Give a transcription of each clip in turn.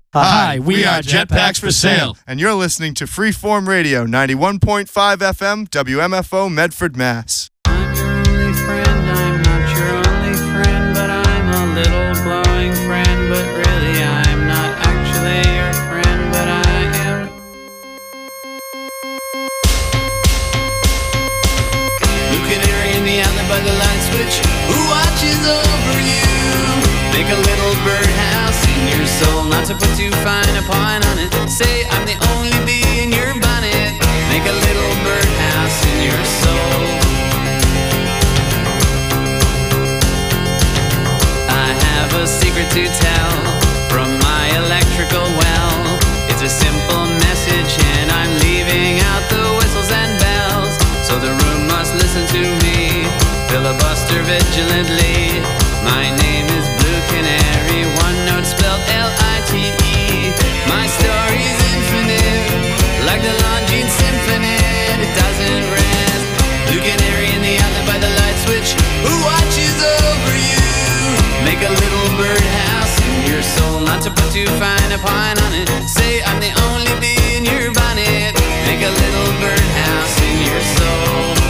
Hi, we are Jetpacks for Sale. And you're listening to Freeform Radio, 91.5 FM, WMFO, Medford, Mass. I'm your only friend, I'm not your only friend, but I'm a little glowing friend, but really I'm not actually your friend, but I am. Blue canary in the outlet by the light switch, who watches over you? Make a little birdhouse in your soul, not to put too fine a point on it. Say I'm the only bee in your bonnet. Make a little birdhouse in your soul. I have a secret to tell from my electrical well. It's a simple message and I'm leaving out the whistles and bells. So the room must listen to me, filibuster vigilantly. My name is Blue Canary, one note spelled L-I-T-E. My story's infinite, like the Longines Symphony. It doesn't rest. Blue Canary in the outlet by the light switch, who watches over you? Make a little birdhouse in your soul, not to put too fine a point on it. Say I'm the only bee in your bonnet. Make a little birdhouse in your soul.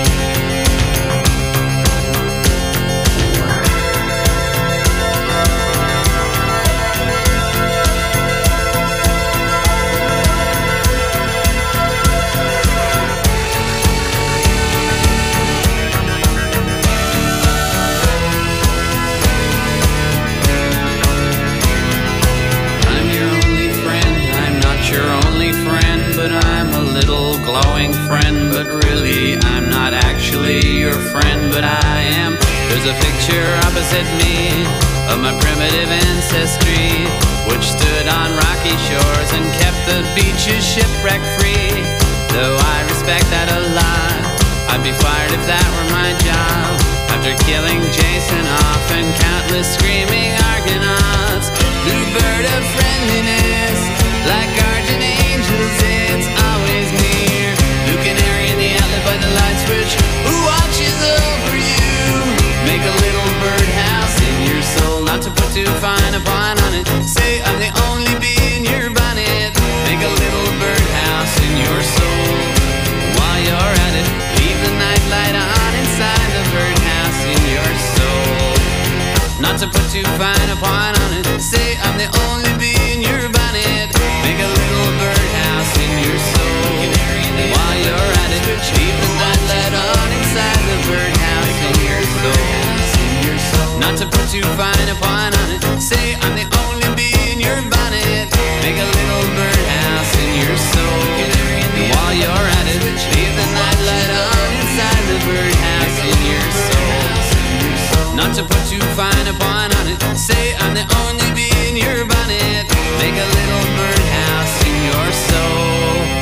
Glowing friend, but really I'm not actually your friend, but I am. There's a picture opposite me of my primitive ancestry, which stood on rocky shores and kept the beaches shipwreck free. Though I respect that a lot, I'd be fired if that were my job. After killing Jason off and countless screaming Argonauts, blue bird of friendliness, like guardian angels, it's always near. Blue canary in the outlet by the light switch, who watches over you? Make a little birdhouse in your soul, not to put too fine a point on it. Say I'm the only bee in your bonnet. Make a little birdhouse in your soul. While you're at it, leave the nightlight on inside the birdhouse in your soul. Not to put too fine a point on it. Say I'm the only bee in your bonnet. Make a little birdhouse in your soul. While you're at it, leave the nightlight on inside the birdhouse in your soul. Not to put too fine a point on it. Say I'm the only bee in your bonnet. Make a little birdhouse in your soul. While you're at it, leave the nightlight on inside the birdhouse in your soul. Not to put too fine a point on it. Say I'm the only bee in your bonnet. Make a little birdhouse in your soul.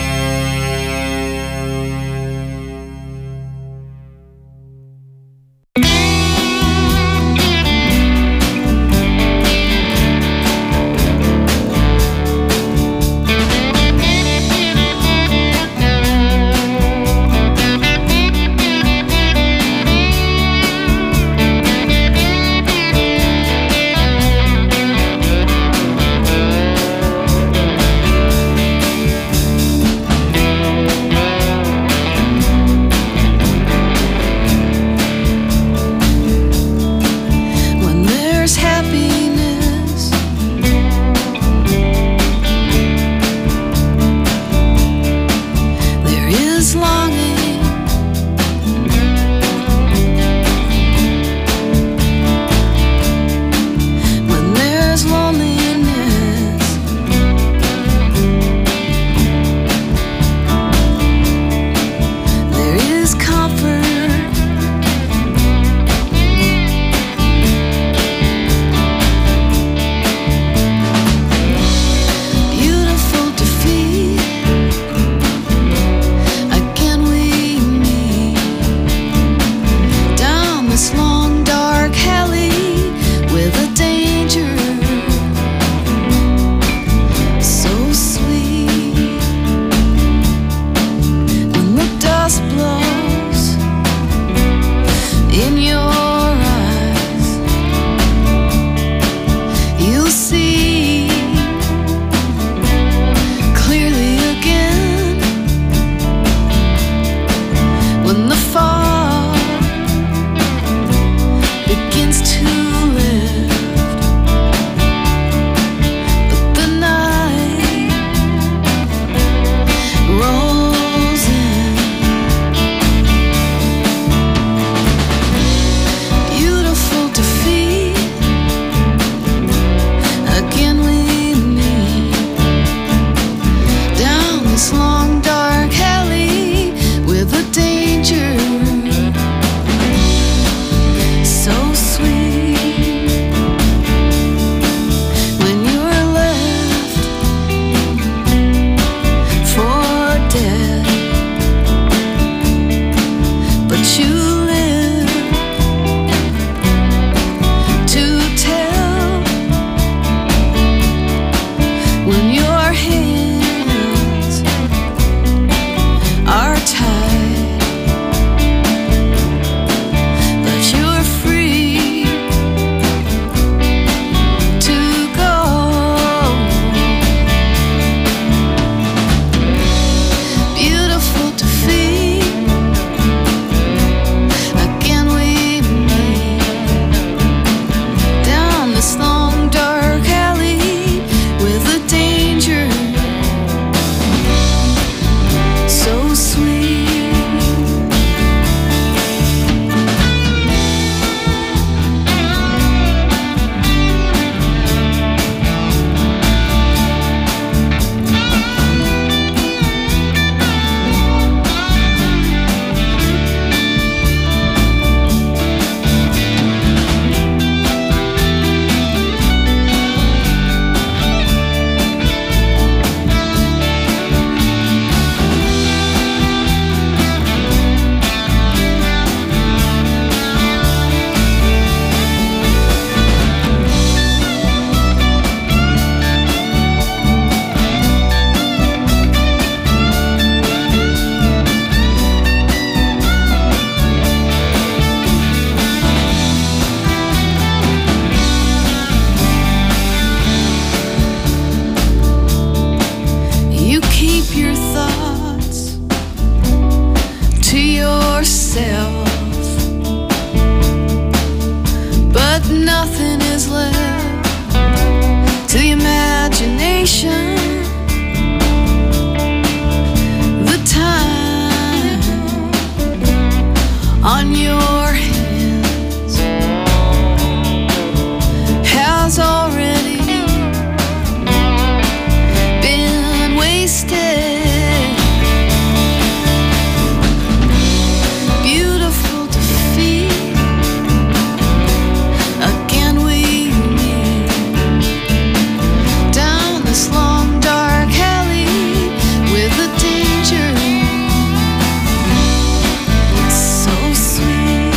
nothing is left to the imagination. The time on your hands has already been wasted. Beautiful defeat. Again we meet down this long dark alley with the danger so sweet.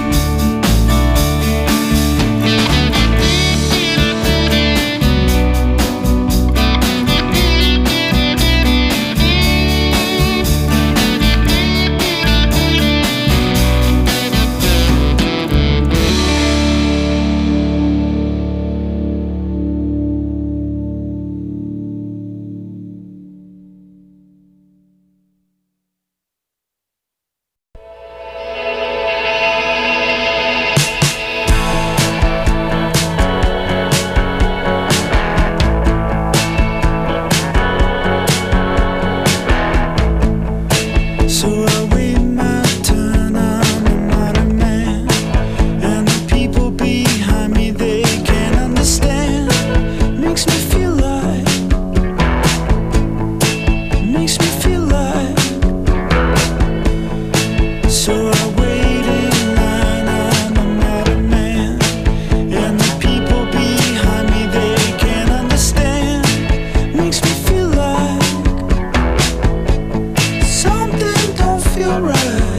So I wait my turn, I'm a modern man, and the people behind me, they can't understand. Makes me feel like, makes me feel like. So I wait in line, I'm a modern man, and the people behind me, they can't understand. Makes me feel like something don't feel right.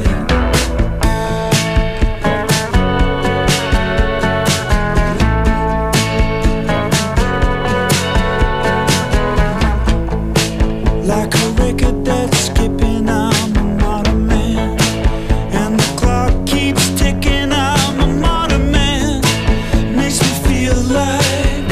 Like a record that's skipping, I'm a modern man, and the clock keeps ticking, I'm a modern man. Makes me feel like,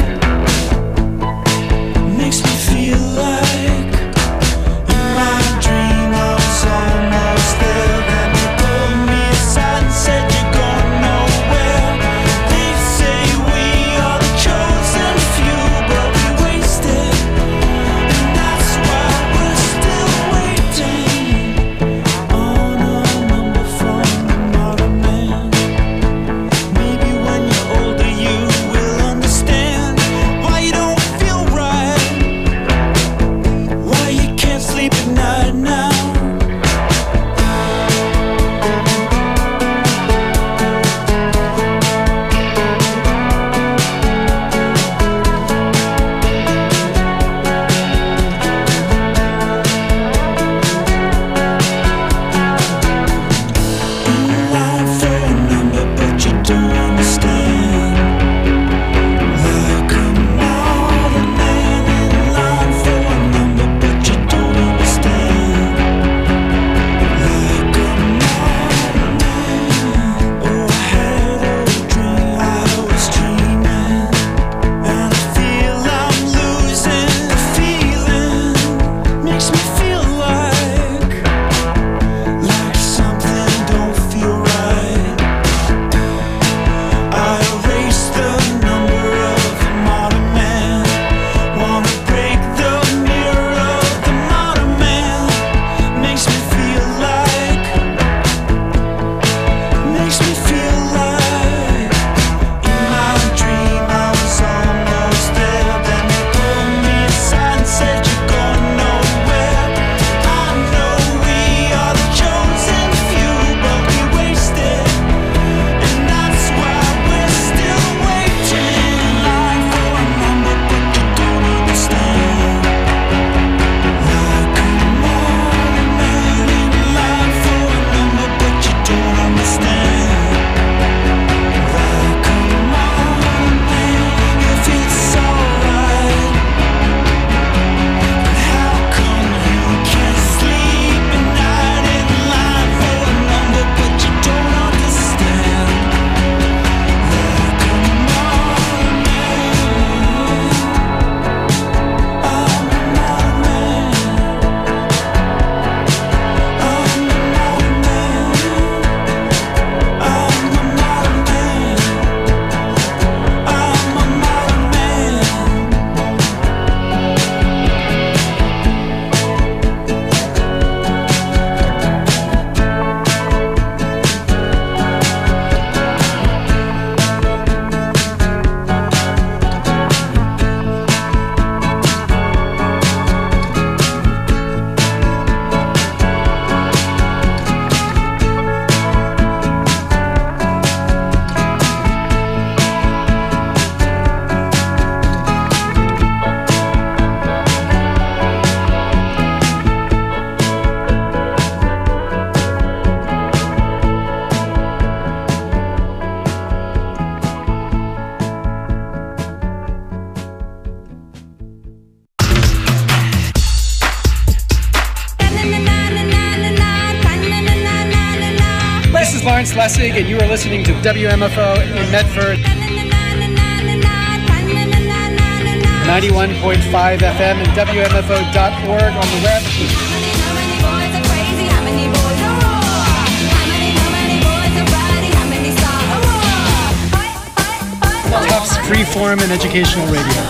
makes me feel like in my dream I was almost there. Then you pulled me aside and said you're going nowhere. They say we are the chosen few, but we wasted, and that's why we're still waiting on a number from the modern man. Maybe when you're older you will understand why you don't feel right, why you can't sleep at night now. In line for a number, but you don't understand. Like a modern man in line for a number, but you don't understand. Like a modern man. Oh, I had a dream, I was dreaming, and I feel I'm losing the feeling. Makes me feel like something don't feel right. I erase the number of the modern man. Wanna break the mirror of the modern man. Makes me feel like, makes me feel like in my dream I was almost there. Then you pulled me aside and said you're going nowhere. Lawrence Lessig, and you are listening to WMFO in Medford. 91.5 FM and WMFO.org on the web. Tufts Freeform and Educational Radio.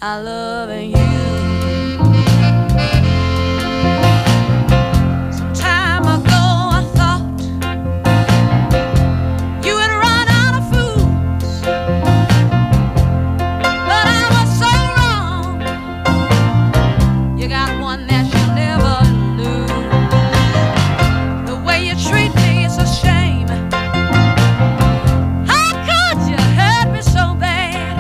I love you. Some time ago I thought you had run out of fools, but I was so wrong. You got one that you'll never lose. The way you treat me is a shame. How could you hurt me so bad?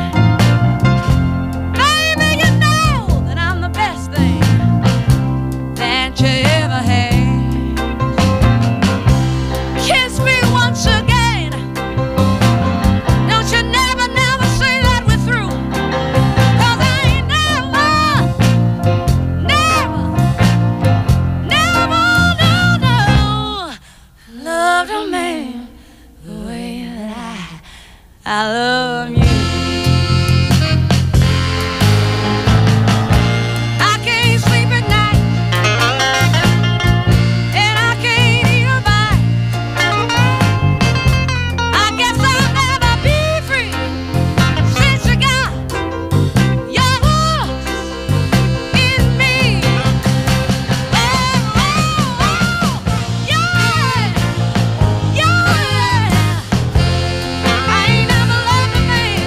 Baby, you know that I'm the best thing that you ever had. Kiss me once again. Don't you never, never say that we're through. 'Cause I ain't never, never, never, no, loved a man the way that I love you. I can't sleep at night, and I can't eat a bite. I guess I'll never be free since you got your hooks in me. Oh, yeah, yeah. I ain't never loved a man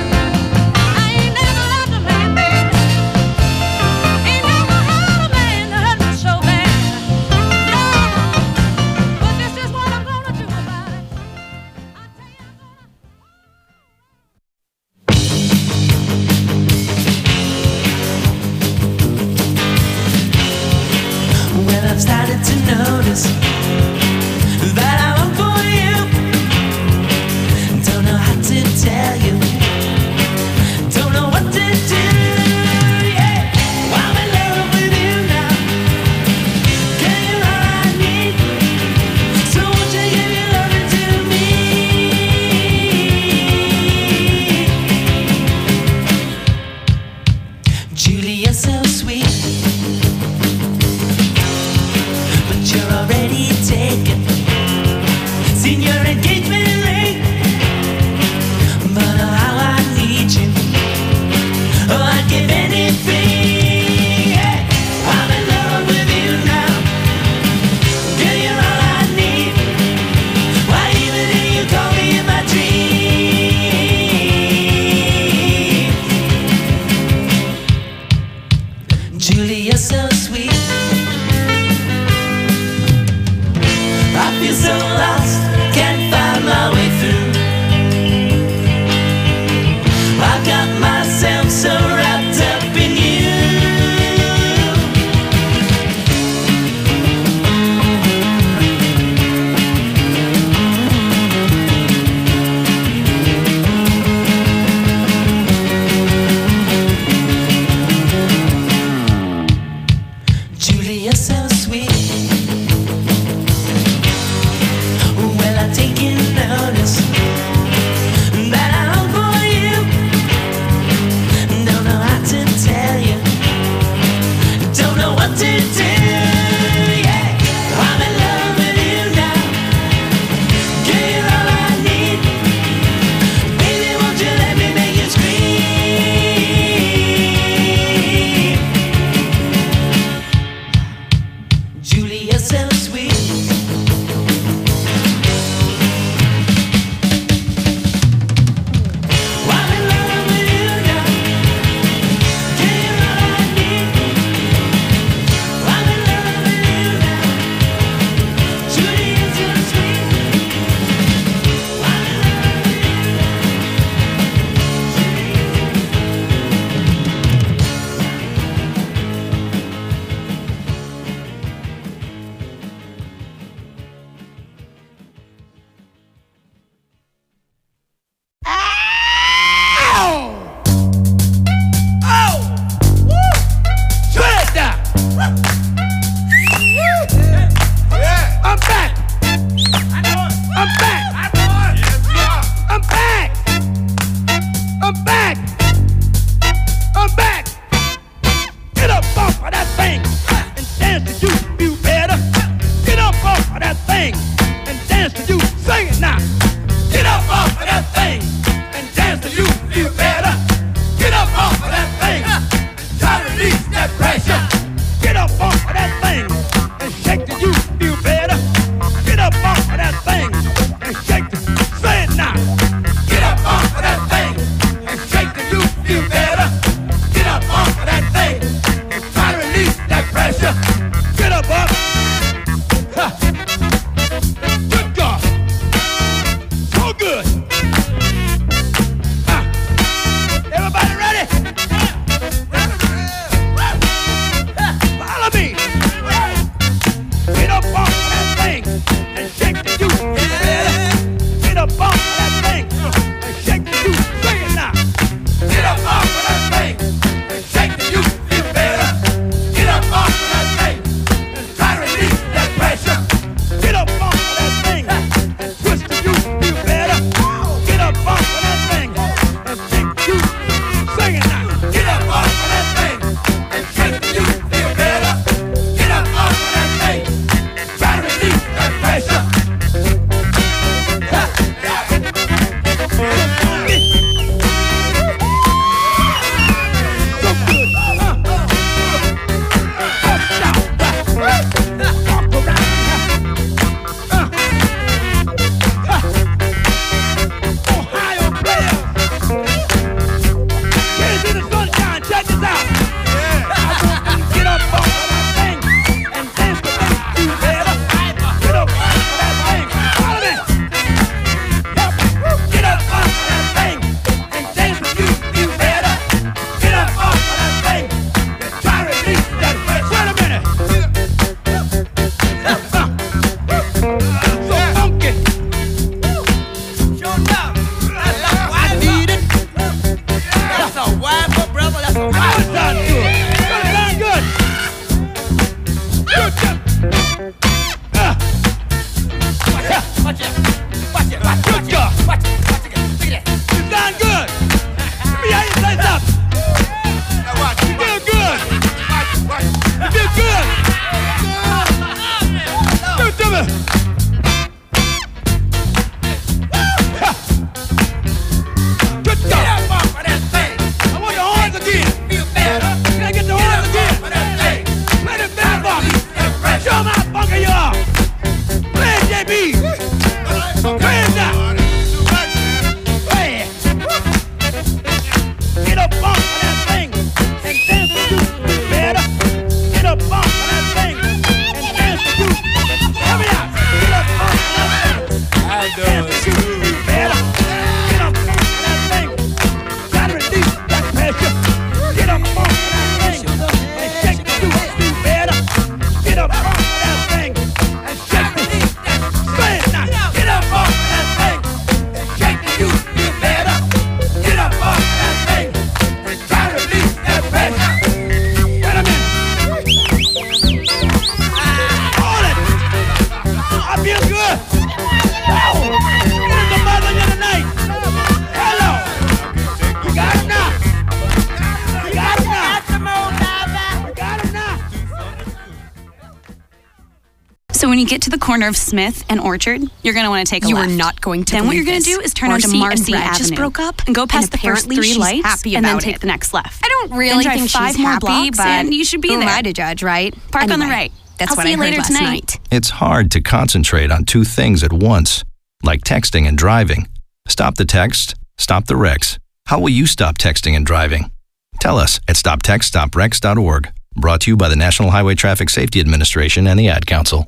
When you get to the corner of Smith and Orchard, you're going to want to take a You left. are not going to Then what believe you're going to this. do is turn onto Marcy and Brad Avenue. just broke up, and go past and the first apparently 3 she's lights happy and then about take it. the next left. I don't really Then drive think 5 she's more happy, blocks but and you should be who am there. I to judge, right? Park on the Anyway, right. That's I'll what see I you heard later last tonight. night. It's hard to concentrate on two things at once, like texting and driving. Stop the text, stop the wrecks. How will you stop texting and driving? Tell us at stoptextstoprex.org. Brought to you by the National Highway Traffic Safety Administration and the Ad Council.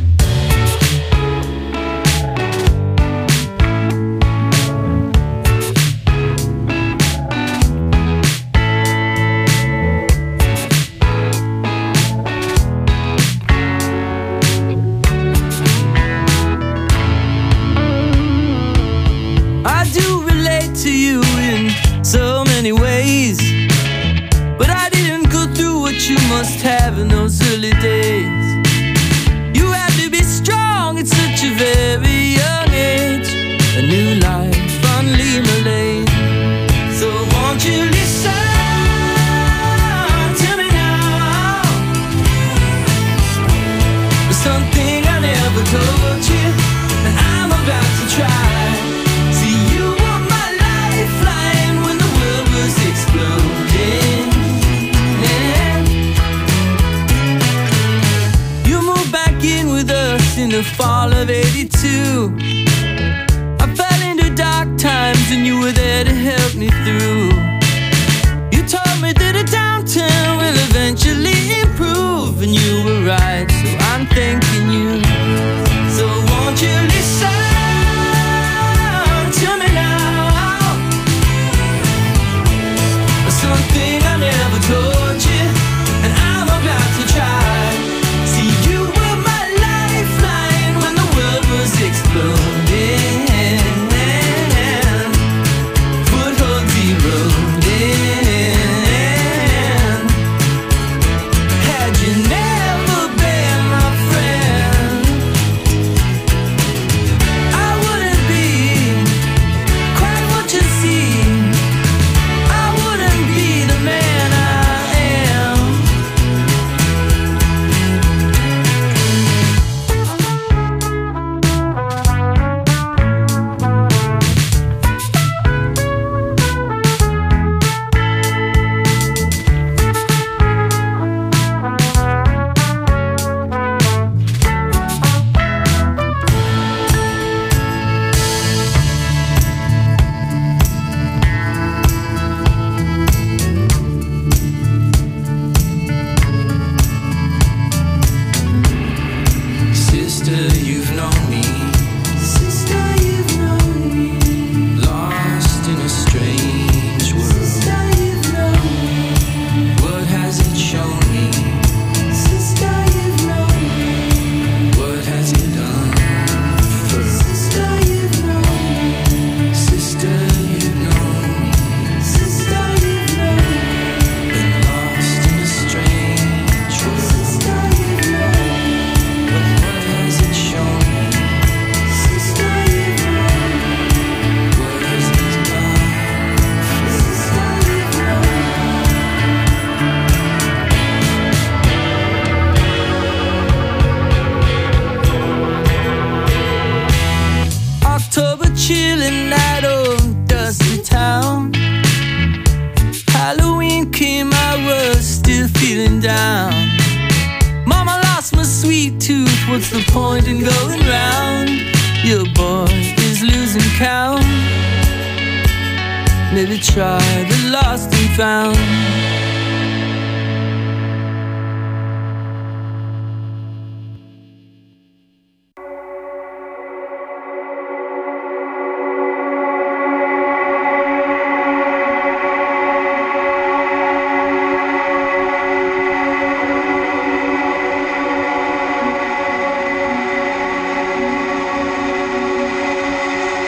I do relate to you in so many ways, but I didn't go through what you must have in those early days. You had to be strong at such a very young age. A new life on Lima Lane. So won't you listen to me now? There's something I never told you, and I'm about to try. See, you were my lifeline when the world was exploding. You moved back in with us in the fall of '82. I fell into dark times and you were there to help me through. You told me that a downturn will eventually improve, and you were right, so I'm thanking you. So won't you listen to me now? Something I never told you, and I'm about to try. See, you were my lifeline when the world was exploding. Footholds eroding. Had you never been my friend, I wouldn't be quite what you see. I wouldn't be the man I am. Sister, you've known me. Sister, you've known me. Lost in a strange world. Sister, you've known me. What has it shown me? Sister, you've known me. What has it unfurled? Sister, you've known me. Sister, you've known me. Sister, you've known me. Been lost in a strange world. Sister, you've known me. What has it shown me? Sister, you've known me. What has it done? Sister, you've known me. October chilling night, oh dusty town. Halloween came, I was still feeling down. Mama lost my sweet tooth, what's the point in going round? Your boy is losing count. Maybe try the lost and found.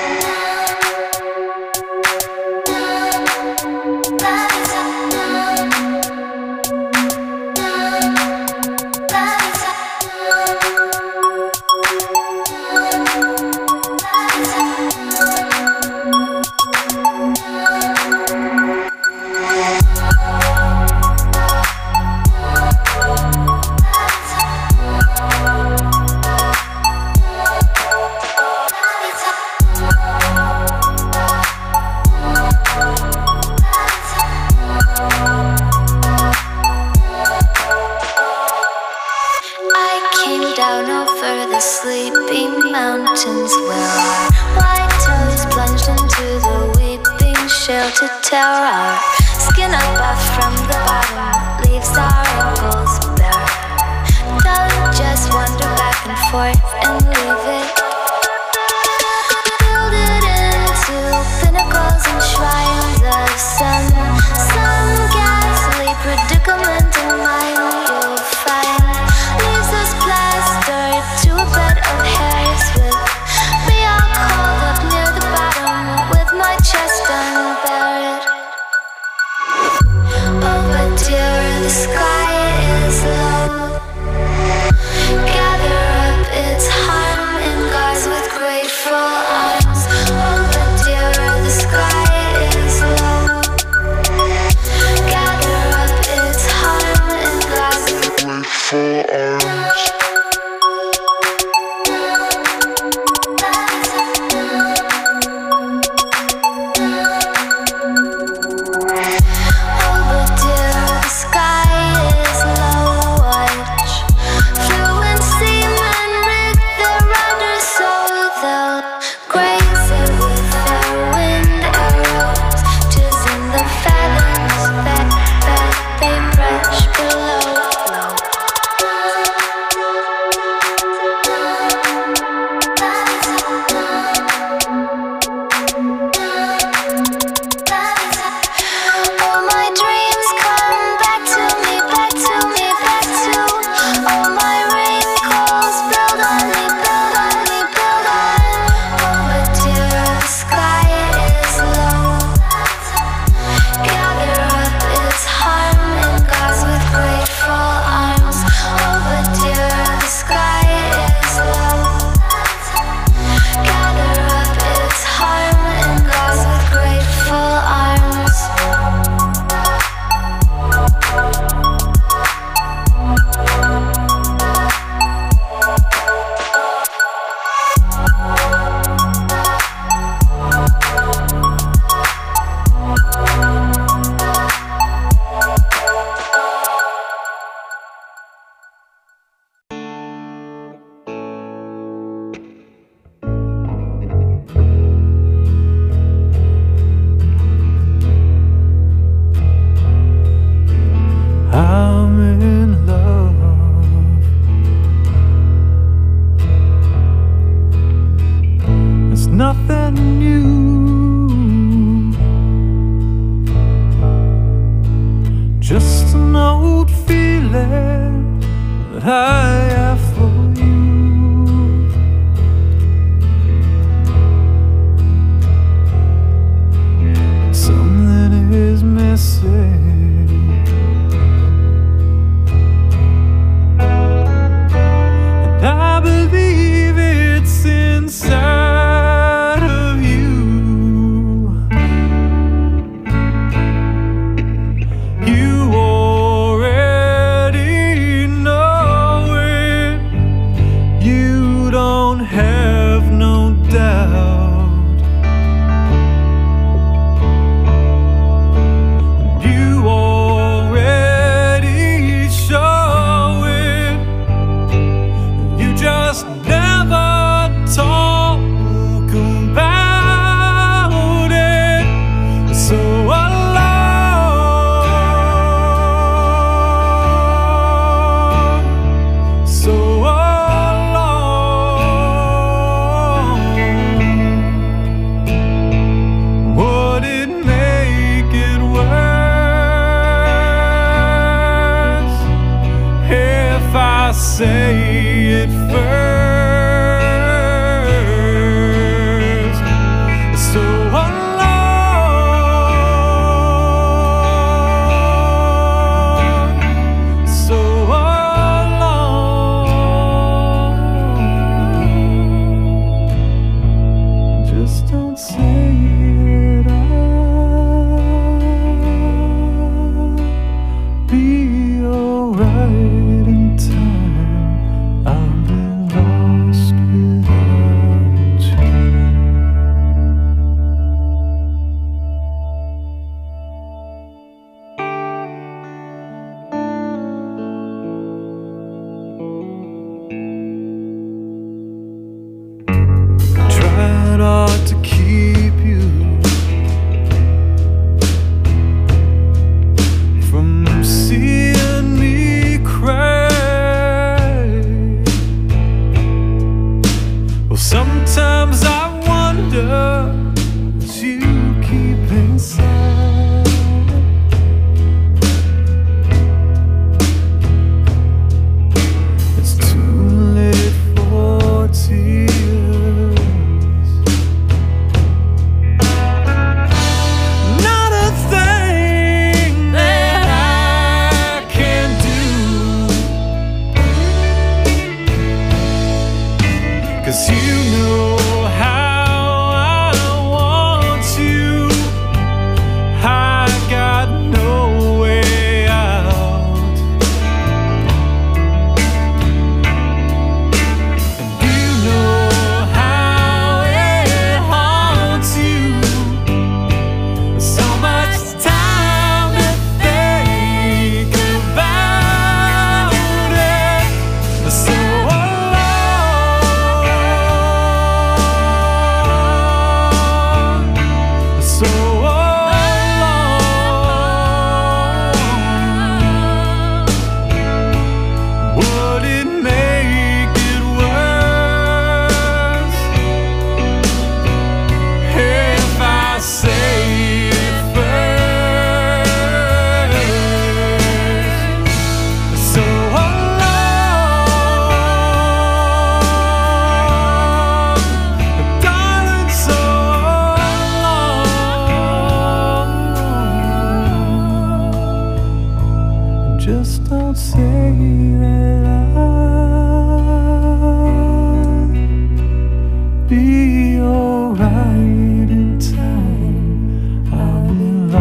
Bye. built to tear our skin up off from the bottom, leaves our ankles bare. Don't just wander back and forth and leave it. Build it into pinnacles and shrines of some ghastly predicament in mind you'll find. Leaves us plastered to a bed of hairs with me all called up near the bottom with my chest unburied. Oh, but dear, the sky is low. Gather up its harm in guards with grateful arms. Oh, but dear, the sky is low. Gather up its harm in guards with grateful arms. Be alright in time. I'll be right.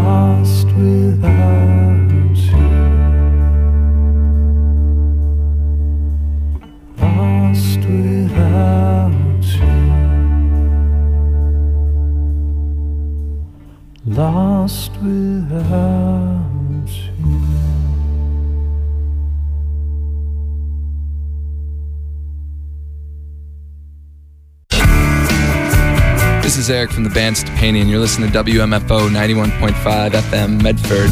lost without you. Lost without you. Lost without you. This is Eric from the band Stepanian. You're listening to WMFO 91.5 FM Medford.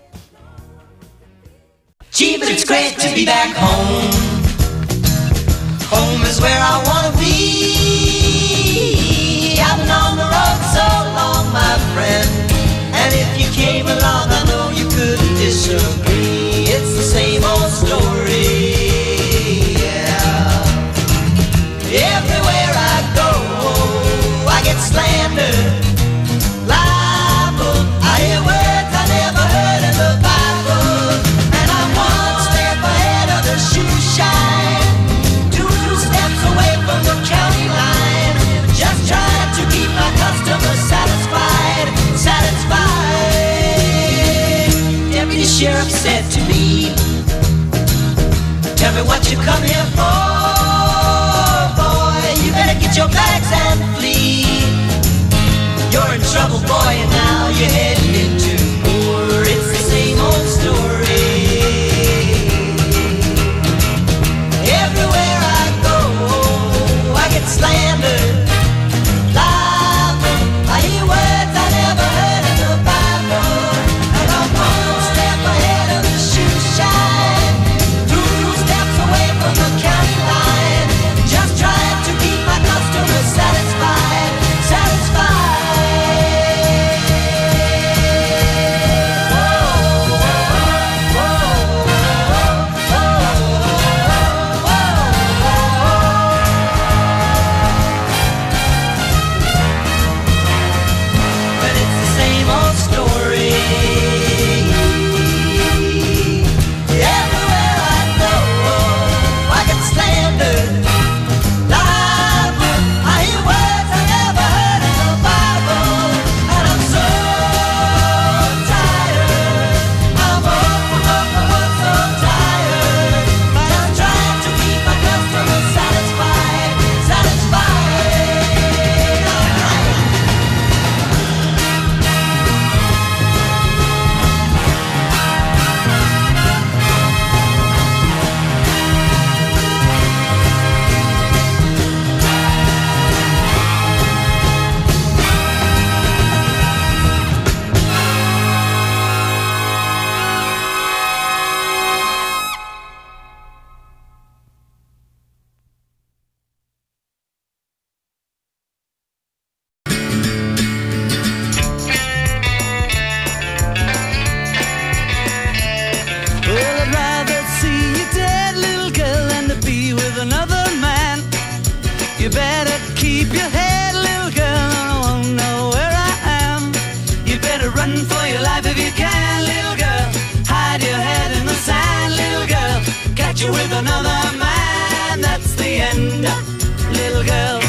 Gee, but it's great to be back home. Home is where I wanna be. I've been on the road so long, my friend, and if you came along, I know you couldn't disagree. It's the same old story. Yeah. Everywhere I go, I get slandered, libel. I hear words I never heard in the Bible, and I'm one step ahead of the shoe shine, 2 steps away from the county line, just trying to keep my customers satisfied, satisfied. Deputy Sheriff said to me, tell me what you come here for, boy. You better get your bags and flee. You're in trouble, boy, and now you're heading into war. It's the same old story. Everywhere I go, I get slandered, libel. I hear words I never heard in the Bible, and I'm one step ahead of the shoe shine, 2 steps away from the county line, just trying to keep my customers satisfied, satisfied. But it's the same old story. Everywhere I go, I get slandered, libel. I hear words I never heard in the Bible, and I'm so tired. I'm so tired. Just trying to keep my customers satisfied, satisfied. Well, I'd rather see you dead, little girl, than to be with another man. You better keep your head, little girl, I won't know where I am. You better run for your life if you can, little girl. Hide your head in the sand, little girl. Catch you with another man, that's the end, little girl.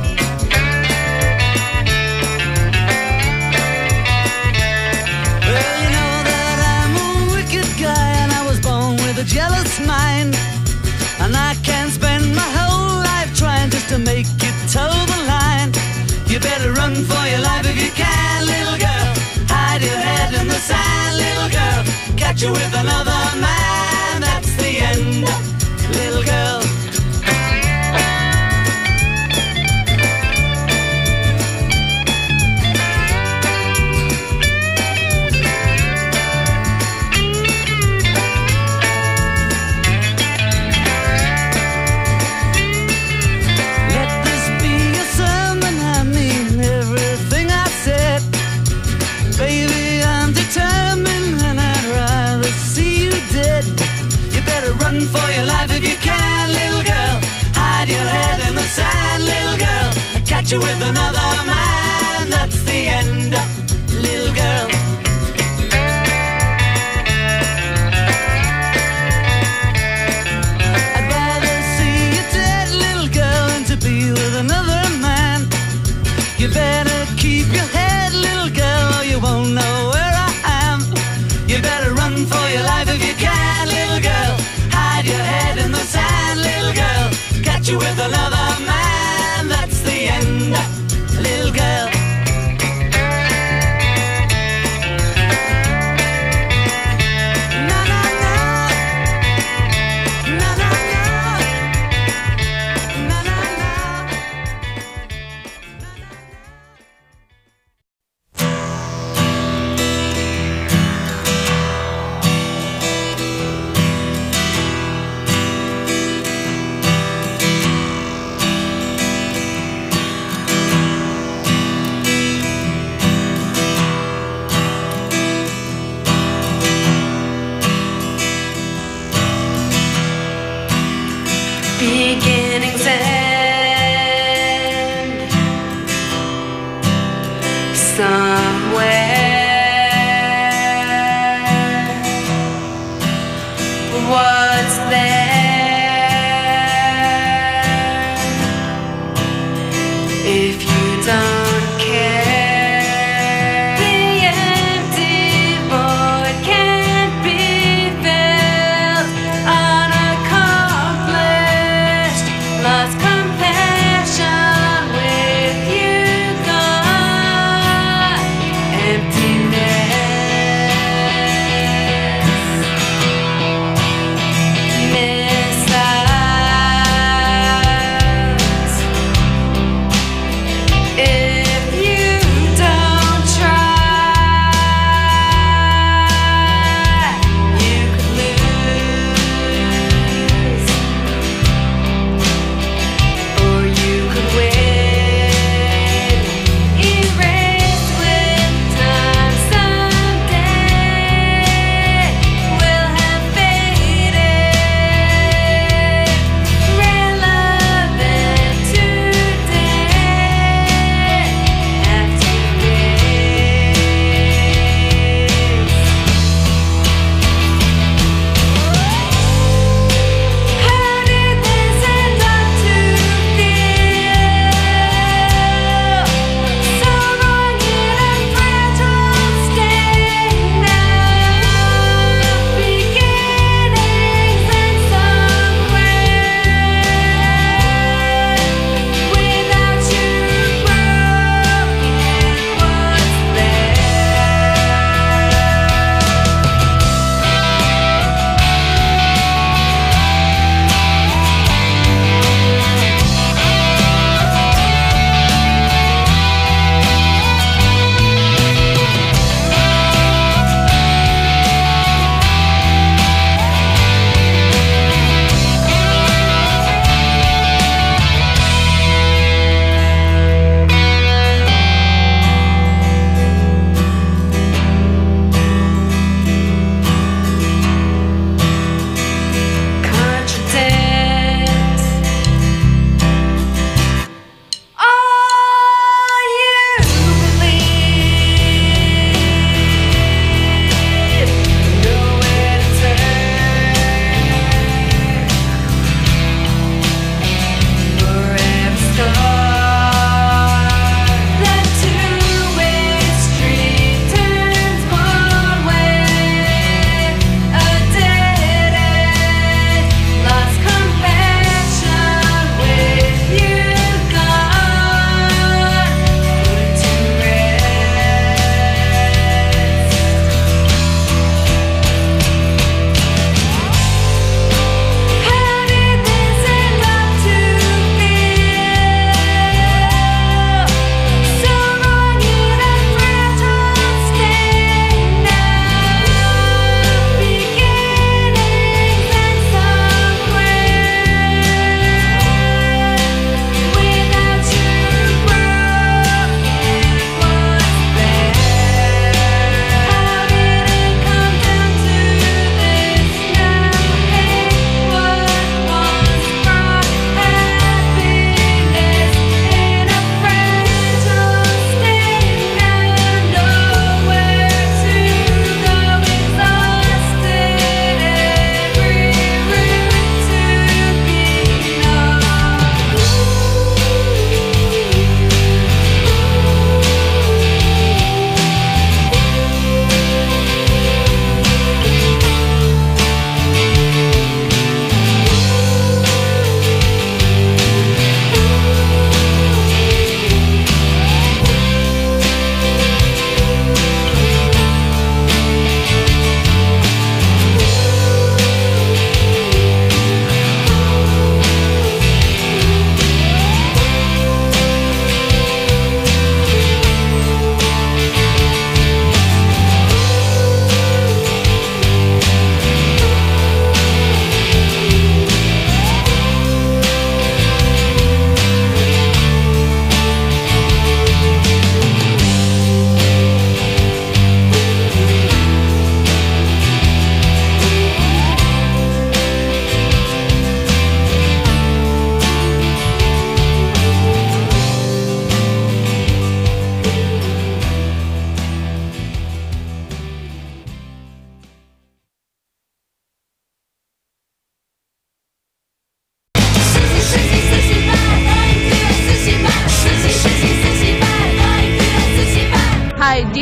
Well, you know that I'm a wicked guy, and I was born with a jealous mind, and I can spend my whole life trying just to make you toe the line. You better run for your life if you can, little girl. Hide your head in the sand, little girl. Catch you with another man, that's the end, little girl. Let this be a sermon, I mean everything I said. Baby, I'm determined, and I'd rather see you dead. You better run for your life if you can, little girl. Hide your head in the sand, little girl. Catch you with another man, that's the end, little girl. I'd rather see you dead, little girl, than to be with another man. You better keep your head, little girl, or you won't know where I am. You better run for your life if you can, little girl. Hide your head in the sand, little girl. Catch you with another man, that's the end, little girl. beginnings end somewhere. What's there if you don't care? The empty void can't be filled, unaccomplished, lost.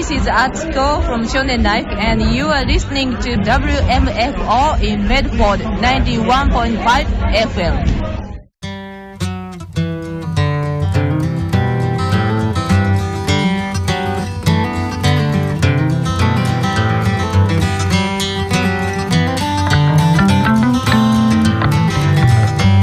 This is Atsuko from Shonen Life, and you are listening to WMFO in Medford 91.5 FM.